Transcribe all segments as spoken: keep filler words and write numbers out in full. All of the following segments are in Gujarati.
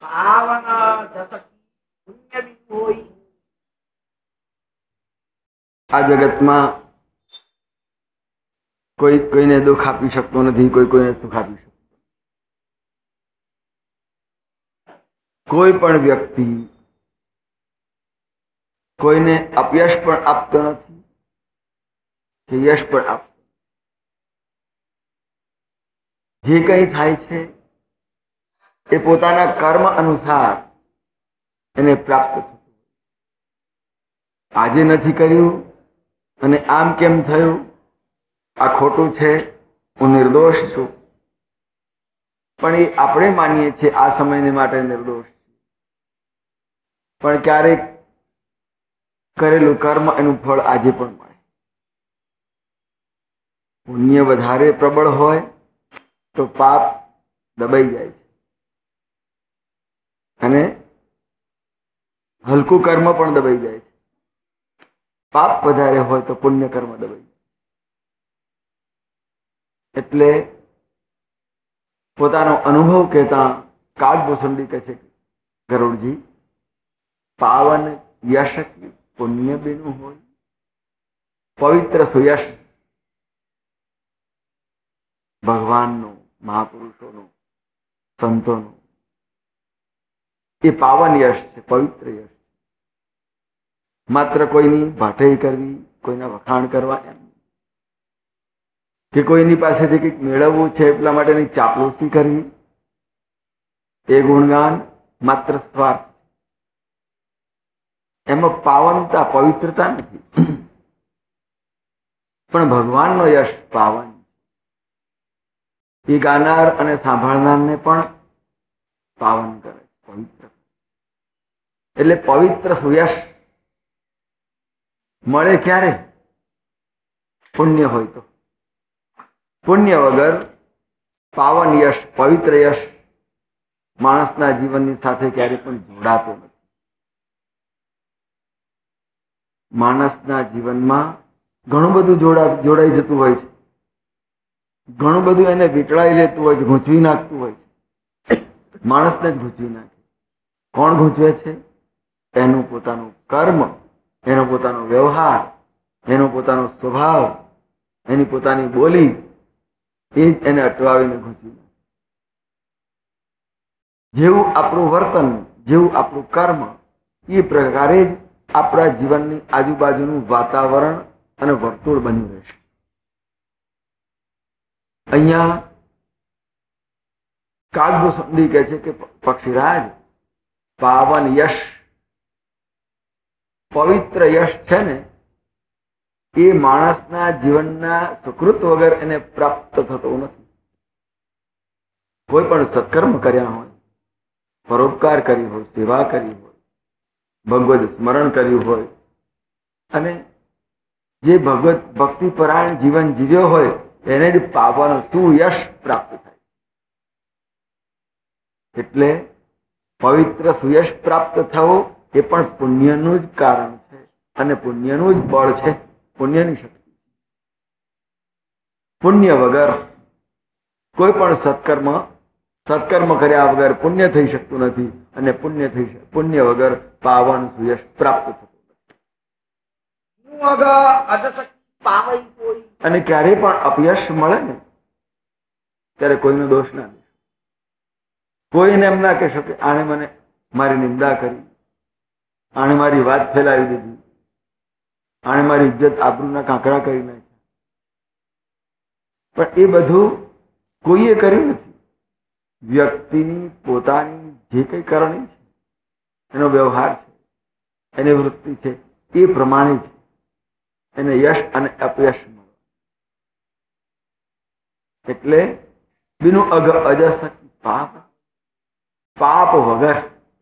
પાવન દશક પુણ્ય બી હોય. આ જગતમાં કોઈ કોઈને દુઃખ આપી શકતો નથી, કોઈ કોઈને સુખ આપી શકતો. કોઈ પણ વ્યક્તિ કોઈને અપયશ પણ આપતો નથી કે યશ પણ આપતો. જે કંઈ થાય છે એ પોતાના કર્મ અનુસાર એને પ્રાપ્ત થતું. આજે નથી કર્યું અને આમ કેમ થયું, આ ખોટું છે, હું નિર્દોષ છું, પણ એ આપણે માનીએ છીએ આ સમયને માટે નિર્દોષ. પણ ક્યારેક કરેલું કર્મ એનું ફળ આજે પણ મળે. પુણ્ય વધારે પ્રબળ હોય તો પાપ દબાઈ જાય છે, અને હલકું કર્મ પણ દબાઈ જાય છે. પાપ વધારે હોય તો પુણ્ય કર્મ દબાઈ જાય. એટલે પોતાનો અનુભવ કહેતા કાગભૂષણજી કહે છે, ગરુડજી, પાવન યશ પુણ્ય બીનું હોય, પવિત્ર સુયશ ભગવાનનું, મહાપુરુષોનું, સંતોનું, એ પાવન યશ છે, પવિત્ર યશ. માત્ર કોઈની ભાઠઈ કરવી, કોઈના વખાણ કરવા એમ, કે કોઈની પાસેથી કંઈક મેળવવું છે એટલા માટેની ચાપલુસી કરવી, એ ગુણગાન માત્ર સ્વાર્થ. એમાં પાવનતા, પવિત્રતા નથી. પણ ભગવાનનો યશ પાવન. એ ગાનાર અને સાંભળનારને પણ પાવન કરે, પવિત્ર. એટલે પવિત્ર સુયશ મળે ક્યારે? પુણ્ય હોય તો. પુણ્ય વગર પાવન યશ, પવિત્ર યશ માણસના જીવનની સાથે ક્યારે પણ જોડાતો નથી. માણસના જીવનમાં ઘણું બધું જોડા જોડાઈ જતું હોય છે, ઘણું બધું એને વીંટળાઈ લેતું હોય છે, ગૂંચવી નાખતું હોય છે. માણસને જ ગૂંચવી નાખે. કોણ ગૂંચવે છે? એનું પોતાનું કર્મ, એનો પોતાનો વ્યવહાર, એનો પોતાનો સ્વભાવ, એની પોતાની બોલી, એ જ એને અટવાવીને ગૂંચવી નાખે. જેવું આપણું વર્તન, જેવું આપણું કર્મ, એ પ્રકારે જ આપણા જીવનની આજુબાજુનું વાતાવરણ અને વર્તુળ બની રહેશે. અહીંયા કાગભૂષણજી કહે છે કે પક્ષીરાજ, પાવન યશ, પવિત્ર યશ છે ને, એ માણસના જીવનના સુકૃત વગર એને પ્રાપ્ત થતું નથી. કોઈ પણ સત્કર્મ કર્યા હોય, પરોપકાર કરી હોય, સેવા કરી હોય, ભગવદ સ્મરણ કર્યું હોય, અને જે ભગવત ભક્તિપરાયણ જીવન જીવ્યો હોય, એને જ પાવન સુયશ પ્રાપ્ત થાય. એટલે પવિત્ર સુયશ પ્રાપ્ત થવું એ પણ પુણ્યનું જ કારણ છે, અને પુણ્યનું જ બળ છે, પુણ્યની શક્તિ. પુણ્ય વગર કોઈ પણ સત્કર્મ સત્કર્મ કર્યા વગર પુણ્ય થઈ શકતું નથી, અને પુણ્ય થઈ પુણ્ય વગર પાવન સુયશ પ્રાપ્ત થતું નથી. અને ક્યારે પણ અપયશ મળે ને ત્યારે કોઈનો દોષ ના દે. કોઈને એમ ના કહી શકે આણે મને મારી નિંદા કરી, આણે મારી વાત ફેલાવી દીધી, આણે મારી ઇજ્જત આબરૂના કાંકરા કરી નાખ્યા. પણ એ બધું કોઈએ કર્યું નથી. વ્યક્તિની પોતાની જે કંઈ કરણી છે, એનો વ્યવહાર છે, એની વૃત્તિ છે, એ પ્રમાણે છે એને યશ અને અપયશ મળે. એટલે બીનું અગ અજસકી પાપ, પાપ વગર,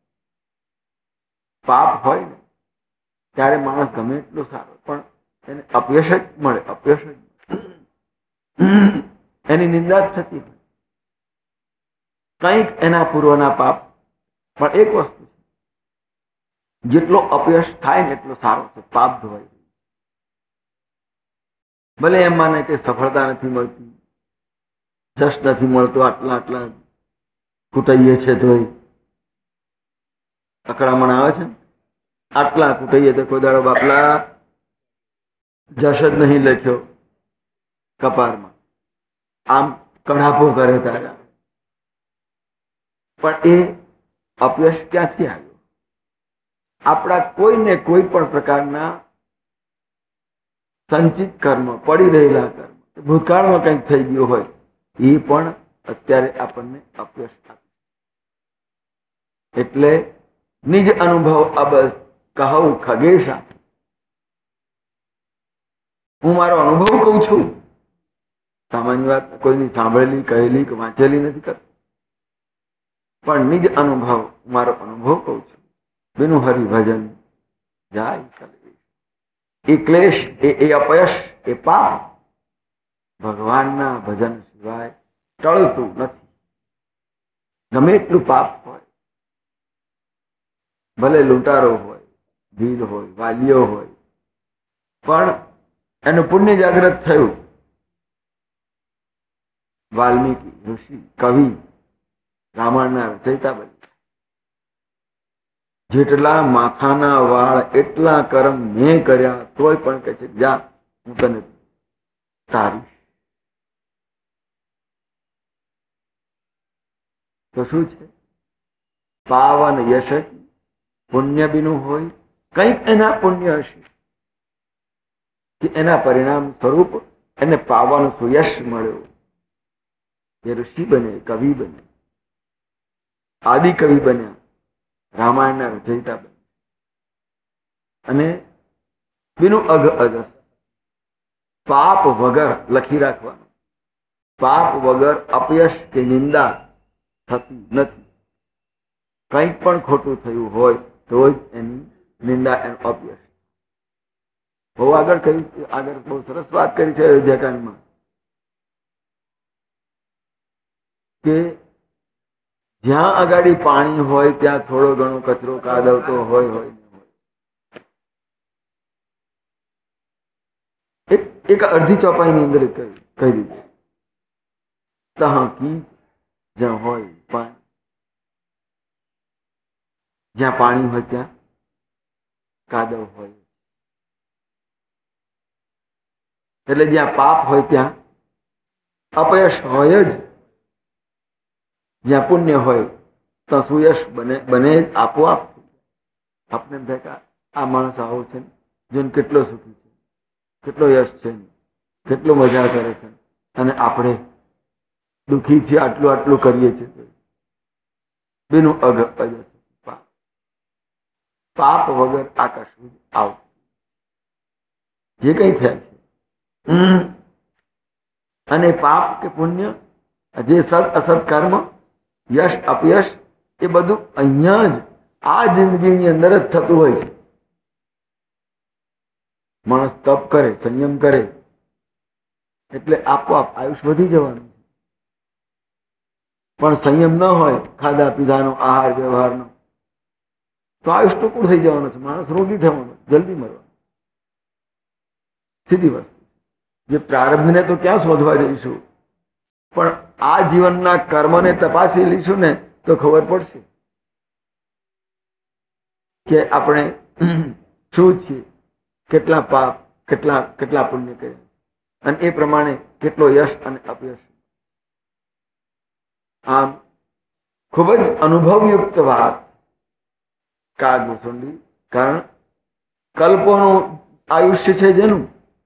પાપ હોય ને ત્યારે માણસ ગમે એટલો સારો, પણ એને અપયશ જ મળે, અપયશ જ એની નિંદા જ થતી હોય. કંઈક એના પૂર્વના પાપ. પણ એક વસ્તુ છે, જેટલો અપયશ થાય ને એટલો સારો છે, પાપ ધોવાય. ભલે એમ માને કે સફળતા નથી મળતી, જશ નથી મળતો, આટલા આટલા કુટાઈએ છે તોય, અકળામણ આવે છે. આટલા કૂટીએ તો કોઈ દાડો બાપલા જશ જ નહીં લખ્યો કપારમાં, આમ કડાપો કરે તારા. પણ એ અપયશ ક્યાંથી આવ્યું? આપણા કોઈને કોઈ પણ પ્રકારના સંચિત કર્મ, પડી રહેલા કર્મ, ભૂતકાળમાં કંઈક થઈ ગયું હોય, એ પણ અત્યારે આપણને અપયશ આપે. એટલે નિજ અનુભવ અબ કહું ખગેશા, હું મારો અનુભવ કઉ છું. સામાન્ય વાત કોઈની સાંભળેલી, કહેલી કે વાંચેલી નથી કરતો, પણ નિજ અનુભવ, મારો અનુભવ કઉ છું. બિનું હરિભજન જાય કલેશ. એ ક્લેશ, એ અપયશ, એ પાપ ભગવાનના ભજન સિવાય ટળતું નથી. ગમે એટલું પાપ હોય, ભલે લૂંટારો હોય, ભીલ હોય, વાલીઓ હોય, પણ એનું પુણ્ય જાગ્રત થયું. વાલ્મીકી ઋષિ, કવિ, રામાયણના રચયિતા બની. જેટલા માથાના વાળ એટલા કર્મ મેં કર્યા, તોય પણ કહે છે જા હું તને તારીશ. તો શું છે? પાવન યશ, પુણ્ય બીનું હોય, કંઈક એના પુણ્ય હશે કે એના પરિણામ સ્વરૂપ એને પાવન સુયશ મળ્યો. એ ઋષિ બને, કવિ બને, આદિ કવિ બન્યા, રામાયણના રચયિતા બન્યા. અને બીનું અઘ અજસ, પાપ વગર લખી રાખવાનું. પાપ વગર અપયશ કે નિંદા થતી નથી. કંઈક પણ ખોટું થયું હોય તો જ એની નિંદા, એનું અપયશ. બહુ આગળ કહ્યું, આગળ બહુ સરસ વાત કરી છે અયોધ્યાકાંડમાં કે જ્યાં આગાડી પાણી હોય ત્યાં થોડો ઘણો કચરો કાદવ તો હોય હોય એક એક અડધી ચોપાઈની અંદર કહી દીધું, તહ કી જ્યાં હોય પાણી, જ્યાં પાણી હોય ત્યાં કાદવ હોય. એટલે જ્યાં પાપ હોય ત્યાં અપયશ હોય જ, જ્યાં પુણ્ય હોય તો સુયશ બને બને જ આપોઆપ. આપણે એમ થાય કે આ માણસ આવો છે, જોઈને કેટલો સુખી છે, કેટલો યશ છે, કેટલો મજા કરે છે, અને આપણે દુઃખી છીએ, આટલું આટલું કરીએ છીએ. બેનું અગ અજસ, પાપ પાપ વગર આકાશ આવ જે કઈ થયા છે. અને પાપ કે પુણ્ય, જે સત અસત કર્મ, યશ અપયશ, એ બધું અહીંયા જ આ જિંદગીની અંદર જ થતું હોય છે. માણસ તપ કરે, સંયમ કરે એટલે આપોઆપ આયુષ વધી જવાનું. પણ સંયમ ન હોય, ખાધા પીધાનો, આહાર વ્યવહારનો, તો આયુષ ટૂંકું થઈ જવાનું છે. માણસ રોગી થવાનો, જલ્દી મરવાનું, સીધી વસ્તુ. જે પ્રારબ્ધને તો ક્યાં શોધવા જઈશું, પણ આ જીવનના કર્મને તપાસી લઈશું ને તો ખબર પડશે કે આપણે શું છીએ, કેટલા પાપ, કેટલા કેટલા પુણ્ય કર્યા, અને એ પ્રમાણે કેટલો યશ અને અપયશ. આમ ખૂબ જ અનુભવયુક્ત વાત કાગભૂષણની. કારણ કલ્પોનું આયુષ્ય છે, જેનું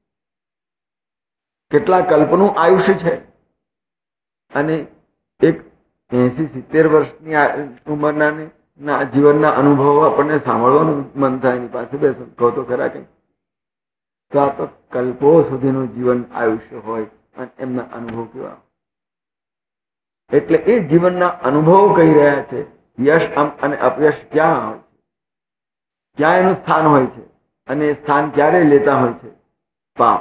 કેટલા કલ્પનું આયુષ્ય છે, અને એક એસી સિત્તેર વર્ષની ઉંમરના જીવનના અનુભવો આપણને સાંભળવાનું મન થાય. એની પાસે બેસો કહો તો ખરા કઈ, તો આ તો કલ્પો સુધીનું જીવન આયુષ્ય હોય, અને એમના અનુભવ કેવા. એટલે એ જીવનના અનુભવો કહી રહ્યા છે યશ અને અપયશ ક્યાં હોય છે, ક્યાં એનું સ્થાન હોય છે, અને એ સ્થાન ક્યારે લેતા હોય છે? પાપ.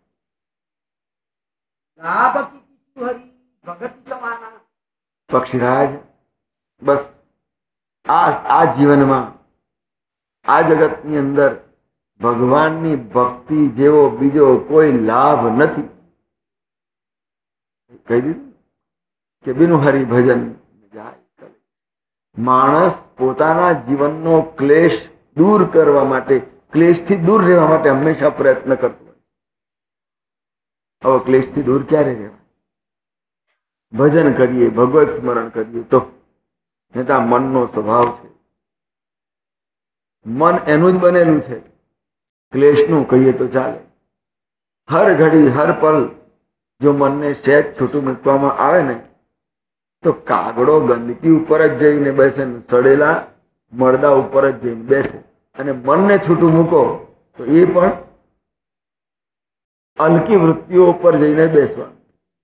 પક્ષીરાજ, બસ આ આ જીવનમાં, આ જગતની અંદર ભગવાનની ભક્તિ જેવો બીજો કોઈ લાભ નથી. કહી દીધું કે બિનું હરિભજન જાય. માણસ પોતાના જીવનનો ક્લેશ દૂર કરવા માટે, ક્લેશથી દૂર રહેવા માટે હંમેશા પ્રયત્ન કરતો હોય. હવે ક્લેશથી દૂર ક્યારે રહેવાય? ભજન કરીએ, ભગવત સ્મરણ કરીએ તો. નહીં તો આ મનનો સ્વભાવ છે. મન એનું જ બનેલું છે, ક્લેશનું કહીએ તો ચાલે. હર ઘડી હર પલ જો મનને સહેજ છૂટું મૂકવામાં આવે ને તો કાગડો ગંદકી ઉપર જ જઈને બેસે ને સડેલા મળદા ઉપર જ જઈને બેસે. અને મનને છૂટું મૂકો તો એ પણ હલકી વૃત્તિઓ ઉપર જઈને બેસવાનું.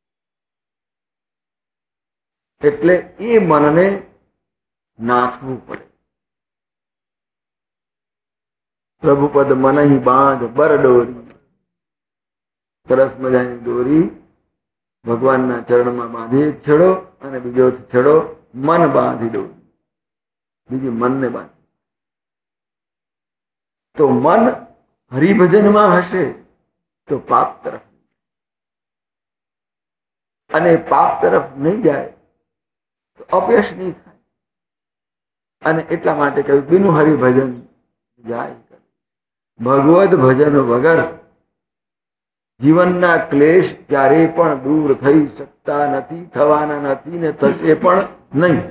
એટલે એ મનને નાથવું પડે. પ્રભુપદ મનહી બાંધ બર ડોરી. સરસ મજાની દોરી ભગવાનના ચરણમાં બાંધી એક છેડો અને બીજો છેડો મન બાંધી દો, બીજી મનને બાંધી. તો મન હરિભજનમાં હશે તો પાપ તરફ, અને પાપ તરફ નહીં જાય તો અપયશ નહીં થાય. અને એટલા માટે કહ્યું બીનું હરિભજન જાય. ભગવદ ભજન વગર જીવનના ક્લેશ ક્યારેય પણ દૂર થઈ શકતા નથી, થવાના નથી ને થશે પણ નહીં.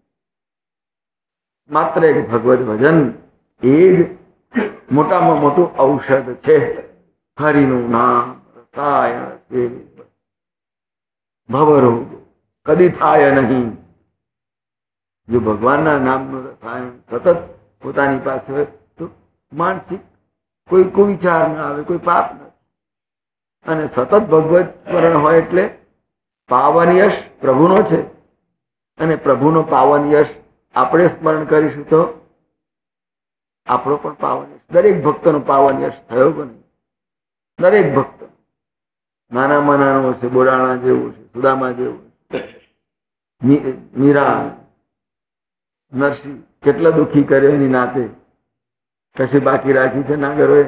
માત્ર એક ભગવદ ભજન એ જ મોટામાં મોટું ઔષધ છે. હરિનું નામ રસાયણ સેવે ભવરોગ કદી થાય નહીં. જો ભગવાનના નામનું રસાયણ સતત પોતાની પાસે હોય તો માનસિક કોઈ કોઈ વિચાર ના આવે, કોઈ પાપ નથી. અને સતત ભગવત સ્મરણ હોય એટલે પાવન યશ પ્રભુનો છે. અને પ્રભુનો પાવન યશ આપણે સ્મરણ કરીશું તો આપણો પણ પાવન યશ, દરેક ભક્તનો પાવન યશ થયો કે નહીં? દરેક ભક્ત નાનામાં નાનો છે, બોડાણા જેવું છે, સુદામા જેવું છે, મીરા નરસિંહ કેટલા દુઃખી કર્યો એની નાતે, કશી બાકી રાખી છે નાગરોએ,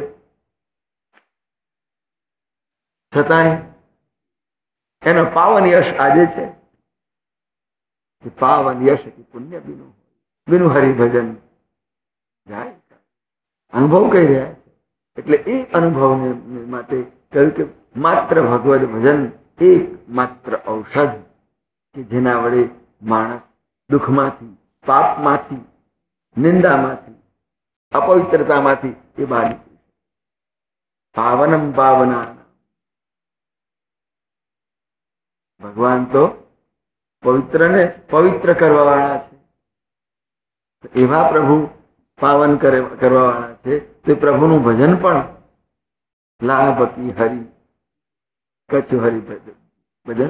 છતાંય એનો પાવન યશ આજે છે. પાવન યશ પુણ્ય બીનું બીનું હરિભજન જાય. અનુભવ કહી રહ્યા છે. એટલે એ અનુભવને માટે કહ્યું કે માત્ર ભગવદ ભજન એક માત્ર ઔષધ કે જેના વડે માણસ દુઃખમાંથી, પાપમાંથી, નિંદામાંથી, અપવિત્રતામાંથી એ બહાર નીકળી. પાવનમ પાવના, ભગવાન તો પવિત્રને પવિત્ર કરવા વાળા છે. એવા પ્રભુ પાવન કરવા વાળા છે. તે પ્રભુનું ભજન પણ લાભકી હરિ કચ્છ હરિ ભજન.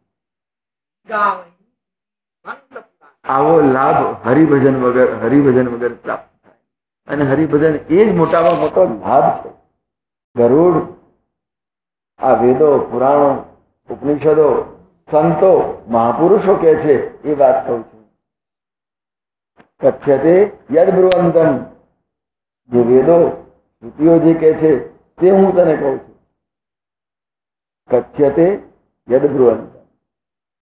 આવો લાભ હરિભજન વગર હરિભજન વગર પ્રાપ્ત થાય. અને હરિભજન એ જ મોટામાં મોટો લાભ છે. ગરુડ, આ વેદો, પુરાણો, ઉપનિષદો, સંતો, મહાપુરુષો કે છે એ વાત કહું છું. કથ્યતે યદ બ્રુવંતમ, જે વેદો શ્રુતિઓ જે કે છે તે હું તને કહું છું. કથ્યતે યદ બ્રુવંતમ,